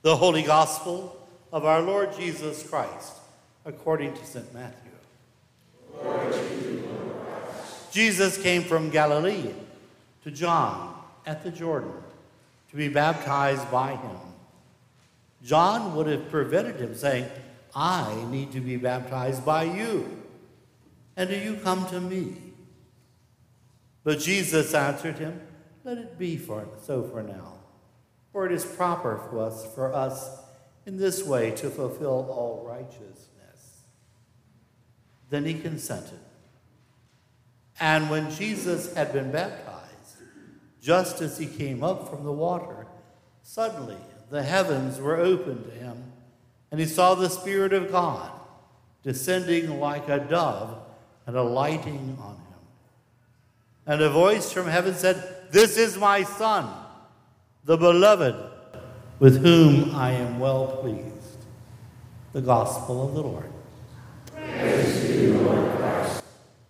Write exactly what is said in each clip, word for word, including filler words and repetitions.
The Holy Gospel of our Lord Jesus Christ, according to Saint Matthew. Glory to you, Lord Christ. Jesus came from Galilee to John at the Jordan to be baptized by him. John would have prevented him, saying, I need to be baptized by you, and do you come to me? But Jesus answered him, let it be for so for now, for it is proper for us, for us in this way to fulfill all righteousness. Then he consented. And when Jesus had been baptized, just as he came up from the water, suddenly the heavens were opened to him, and he saw the Spirit of God descending like a dove and alighting on him. And a voice from heaven said, this is my Son, the beloved, with whom I am well pleased. The Gospel of the Lord. Praise to you, Lord Christ.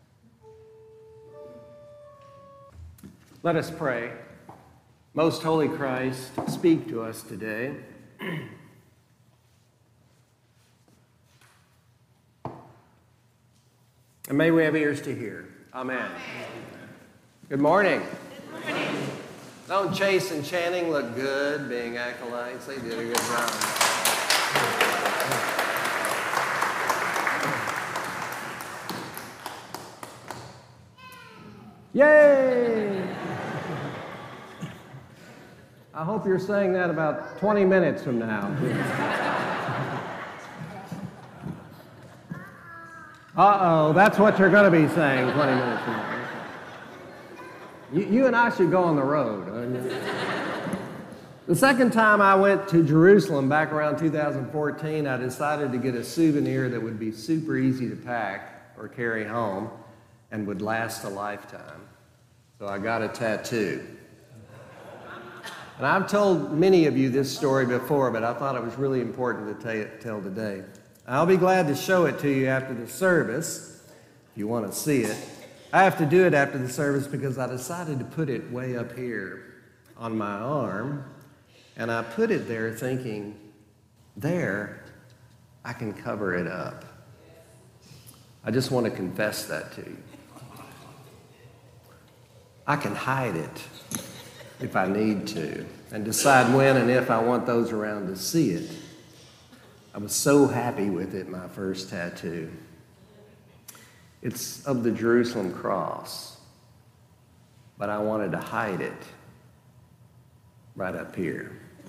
Let us pray. Most Holy Christ, speak to us today. And may we have ears to hear. Amen. Amen. Good morning. Good morning. Don't Chase and Channing look good being acolytes? They did a good job. Yay! I hope you're saying that about twenty minutes from now. Uh-oh, that's what you're going to be saying twenty minutes from now. You, you and I should go on the road. The second time I went to Jerusalem, back around two thousand fourteen, I decided to get a souvenir that would be super easy to pack or carry home and would last a lifetime. So I got a tattoo. And I've told many of you this story before, but I thought it was really important to tell today. I'll be glad to show it to you after the service, if you want to see it. I have to do it after the service because I decided to put it way up here on my arm, and I put it there thinking, there, I can cover it up. I just want to confess that to you. I can hide it if I need to, and decide when and if I want those around to see it. I was so happy with it, my first tattoo. It's of the Jerusalem cross, but I wanted to hide it right up here.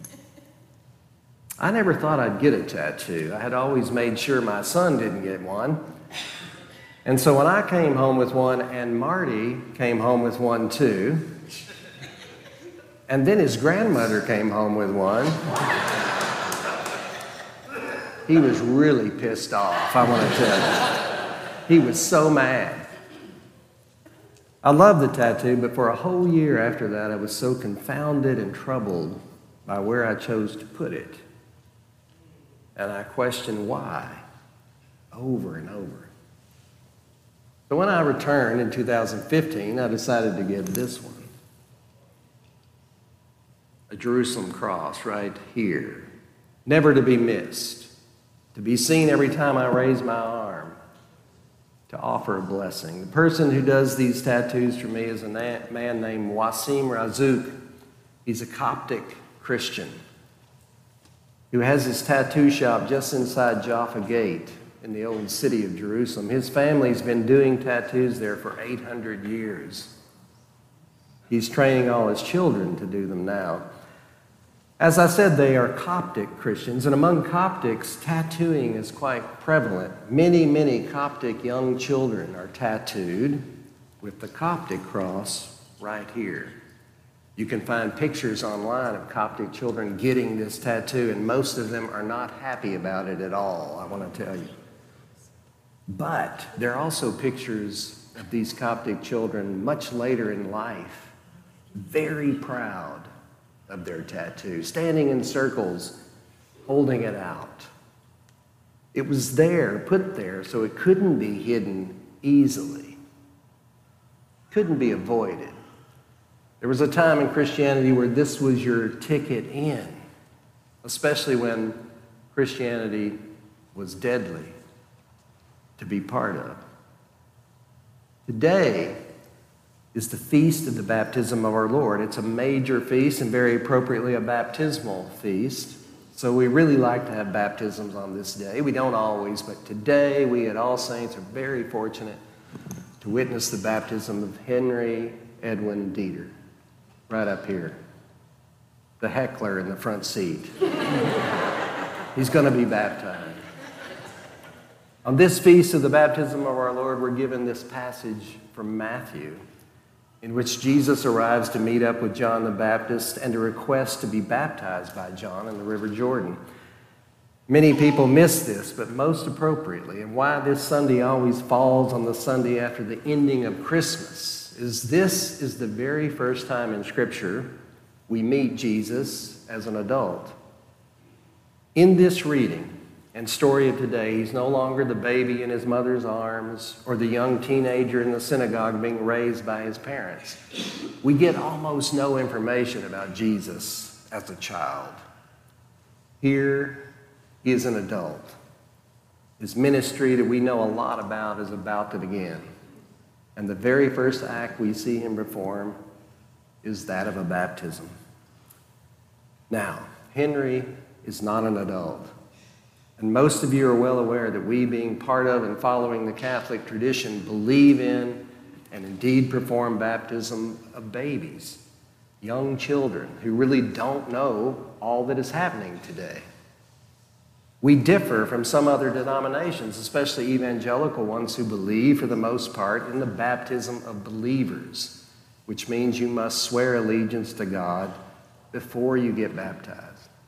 I never thought I'd get a tattoo. I had always made sure my son didn't get one. And so when I came home with one, and Marty came home with one too, and then his grandmother came home with one, he was really pissed off, I want to tell you. He was so mad. I loved the tattoo, but for a whole year after that, I was so confounded and troubled by where I chose to put it. And I questioned why, over and over. So when I returned in two thousand fifteen, I decided to get this one. A Jerusalem cross right here, never to be missed, to be seen every time I raise my arm, to offer a blessing. The person who does these tattoos for me is a man named Wasim Razzouk. He's a Coptic Christian who has his tattoo shop just inside Jaffa Gate in the old city of Jerusalem. His family's been doing tattoos there for eight hundred years. He's training all his children to do them now. As I said, they are Coptic Christians, and among Coptics, tattooing is quite prevalent. Many, many Coptic young children are tattooed with the Coptic cross right here. You can find pictures online of Coptic children getting this tattoo, and most of them are not happy about it at all, I want to tell you. But there are also pictures of these Coptic children much later in life, very proud of their tattoo, standing in circles, holding it out. It was there, put there, so it couldn't be hidden easily. Couldn't be avoided. There was a time in Christianity where this was your ticket in. especially when Christianity was deadly to be part of. Today is the feast of the baptism of our Lord. It's a major feast and very appropriately a baptismal feast. So we really like to have baptisms on this day. We don't always, but today we at All Saints are very fortunate to witness the baptism of Henry Edwin Dieter, right up here. The heckler in the front seat. He's going to be baptized. On this feast of the baptism of our Lord, we're given this passage from Matthew, in which Jesus arrives to meet up with John the Baptist and to request to be baptized by John in the River Jordan. Many people miss this, but most appropriately, and why this Sunday always falls on the Sunday after the ending of Christmas, is this is the very first time in Scripture we meet Jesus as an adult. In this reading and story of today, he's no longer the baby in his mother's arms or the young teenager in the synagogue being raised by his parents. We get almost no information about Jesus as a child. Here, he is an adult. His ministry that we know a lot about is about to begin. And the very first act we see him perform is that of a baptism. Now, Henry is not an adult. And most of you are well aware that we, being part of and following the Catholic tradition, believe in and indeed perform baptism of babies, young children who really don't know all that is happening today. We differ from some other denominations, especially evangelical ones who believe, for the most part, in the baptism of believers, which means you must swear allegiance to God before you get baptized.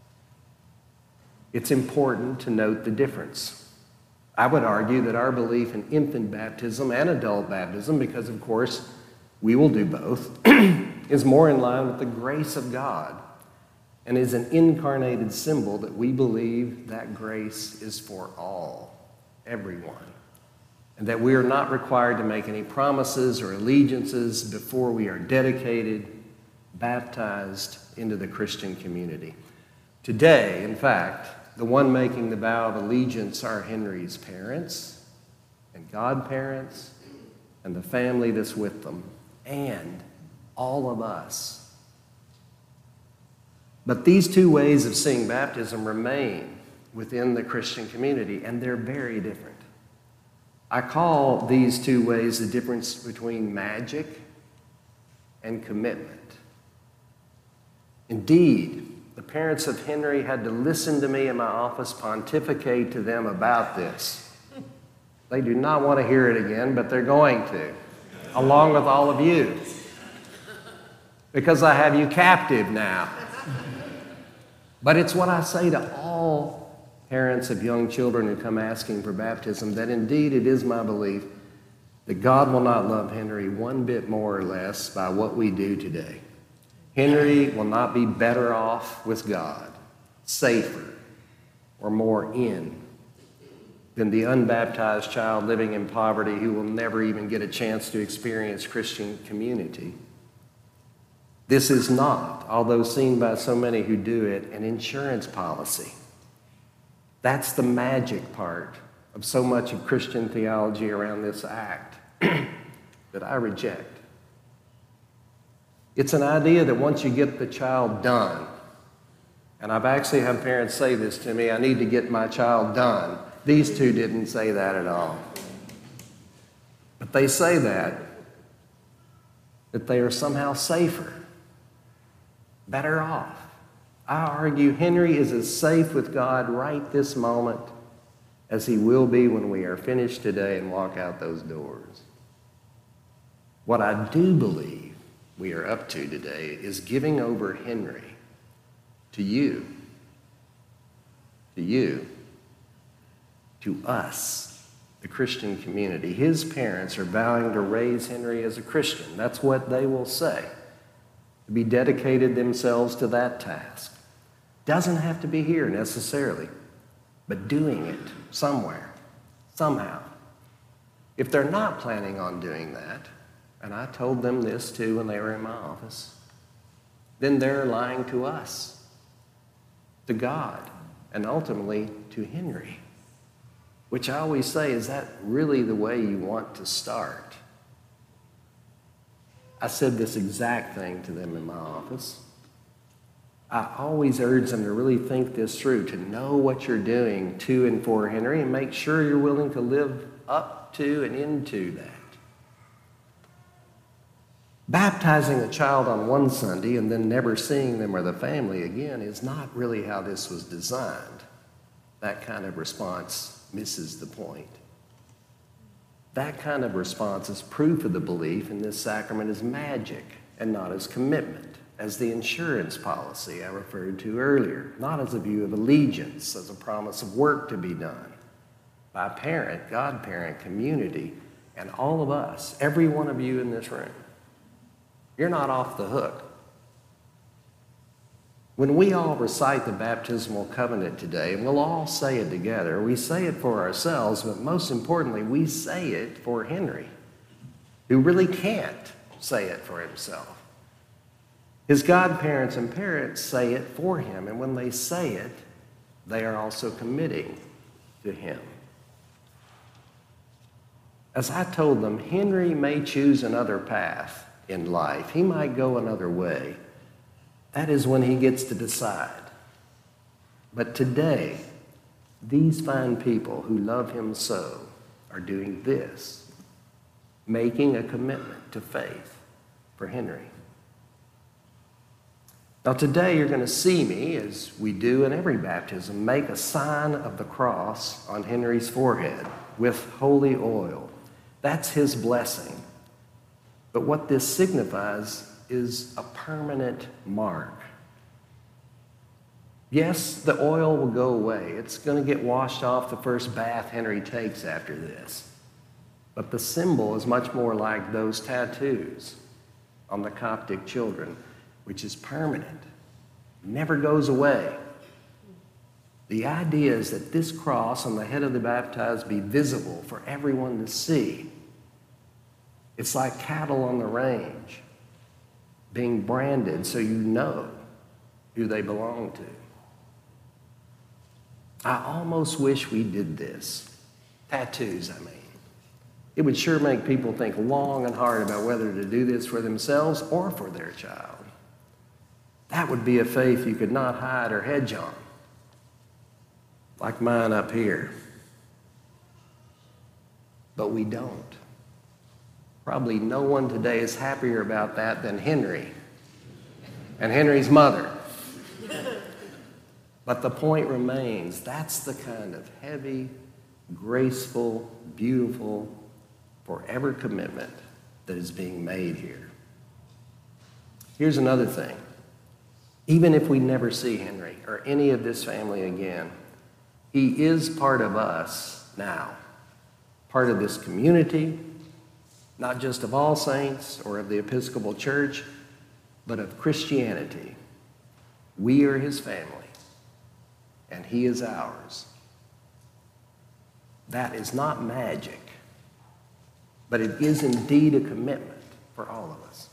It's important to note the difference. I would argue that our belief in infant baptism and adult baptism, because of course we will do both, is more in line with the grace of God and is an incarnated symbol that we believe that grace is for all, everyone, and that we are not required to make any promises or allegiances before we are dedicated, baptized into the Christian community. Today, in fact, the one making the vow of allegiance are Henry's parents and godparents and the family that's with them and all of us. But these two ways of seeing baptism remain within the Christian community, and they're very different. I call these two ways the difference between magic and commitment. Indeed, the parents of Henry had to listen to me in my office pontificate to them about this. They do not want to hear it again, but they're going to, along with all of you, because I have you captive now. But it's what I say to all parents of young children who come asking for baptism, that indeed it is my belief that God will not love Henry one bit more or less by what we do today. Henry will not be better off with God, safer, or more in than the unbaptized child living in poverty who will never even get a chance to experience Christian community. This is not, although seen by so many who do it, an insurance policy. That's the magic part of so much of Christian theology around this act that I reject. It's an idea that once you get the child done, and I've actually had parents say this to me, I need to get my child done. These two didn't say that at all. But they say that, that they are somehow safer, better off. I argue Henry is as safe with God right this moment as he will be when we are finished today and walk out those doors. What I do believe we are up to today is giving over Henry to you, to you, to us, the Christian community. His parents are vowing to raise Henry as a Christian. That's what they will say, to be dedicated themselves to that task. Doesn't have to be here necessarily, but doing it somewhere, somehow. If they're not planning on doing that, and I told them this too when they were in my office, then they're lying to us. to God, and ultimately to Henry. Which I always say, is that really the way you want to start? I said this exact thing to them in my office. I always urge them to really think this through, to know what you're doing to and for Henry, and make sure you're willing to live up to and into that. Baptizing a child on one Sunday and then never seeing them or the family again is not really how this was designed. That kind of response misses the point. That kind of response is proof of the belief in this sacrament as magic and not as commitment, as the insurance policy I referred to earlier, not as a view of allegiance, as a promise of work to be done by parent, godparent, community, and all of us, every one of you in this room. You're not off the hook. When we all recite the baptismal covenant today, and we'll all say it together, we say it for ourselves, but most importantly, we say it for Henry, who really can't say it for himself. His godparents and parents say it for him, and when they say it, they are also committing to him. As I told them, Henry may choose another path in life. He might go another way. That is when he gets to decide. But today, these fine people who love him so are doing this, making a commitment to faith for Henry. Now today you're going to see me, as we do in every baptism, make a sign of the cross on Henry's forehead with holy oil. That's his blessing. But what this signifies is a permanent mark. Yes, the oil will go away. It's going to get washed off the first bath Henry takes after this. But the symbol is much more like those tattoos on the Coptic children, which is permanent, never goes away. The idea is that this cross on the head of the baptized be visible for everyone to see. It's like cattle on the range, being branded so you know who they belong to. I almost wish we did this. Tattoos, I mean. It would sure make people think long and hard about whether to do this for themselves or for their child. That would be a faith you could not hide or hedge on, like mine up here. But we don't. Probably no one today is happier about that than Henry and Henry's mother. But the point remains, that's the kind of heavy, graceful, beautiful, forever commitment that is being made here. Here's another thing. Even if we never see Henry or any of this family again, he is part of us now, part of this community, not just of All Saints or of the Episcopal Church, but of Christianity. We are his family, and he is ours. That is not magic, but it is indeed a commitment for all of us.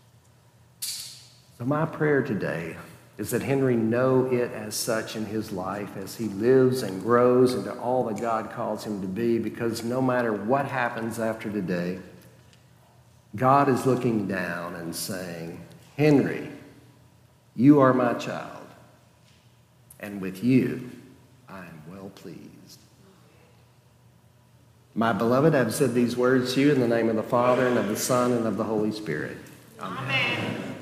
So my prayer today is that Henry know it as such in his life as he lives and grows into all that God calls him to be, because no matter what happens after today, God is looking down and saying, Henry, you are my child, and with you I am well pleased. My beloved, I've said these words to you in the name of the Father, and of the Son, and of the Holy Spirit. Amen. Amen.